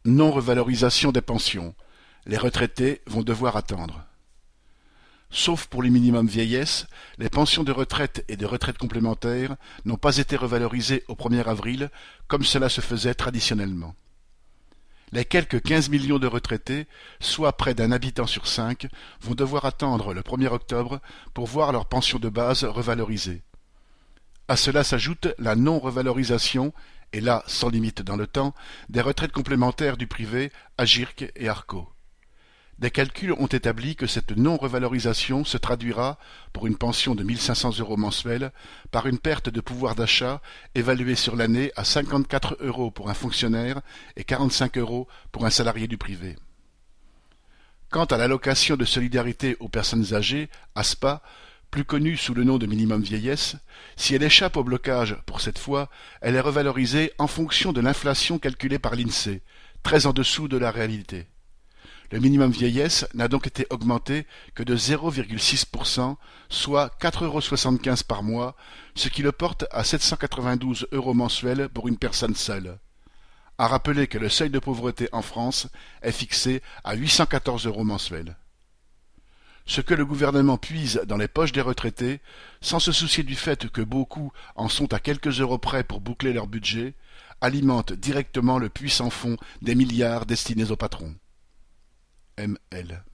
Non-revalorisation des pensions. Les retraités vont devoir attendre. Sauf pour le minimum vieillesse, les pensions de retraite et de retraite complémentaire n'ont pas été revalorisées au 1er avril comme cela se faisait traditionnellement. Les quelques 15 millions de retraités, soit près d'un habitant sur 5, vont devoir attendre le 1er octobre pour voir leur pension de base revalorisée. À cela s'ajoute la non-revalorisation, et là sans limite dans le temps, des retraites complémentaires du privé, Agirc et Arco. Des calculs ont établi que cette non-revalorisation se traduira, pour une pension de 1 500 € mensuels, par une perte de pouvoir d'achat évaluée sur l'année à 54 € pour un fonctionnaire et 45 € pour un salarié du privé. Quant à l'allocation de solidarité aux personnes âgées, ASPA, plus connue sous le nom de minimum vieillesse, si elle échappe au blocage pour cette fois, elle est revalorisée en fonction de l'inflation calculée par l'INSEE, très en dessous de la réalité. Le minimum vieillesse n'a donc été augmenté que de 0,6%, soit 4,75 € par mois, ce qui le porte à 792 € mensuels pour une personne seule. À rappeler que le seuil de pauvreté en France est fixé à 814 € mensuels. Ce que le gouvernement puise dans les poches des retraités, sans se soucier du fait que beaucoup en sont à quelques euros près pour boucler leur budget, alimente directement le puits sans fond des milliards destinés aux patrons. ML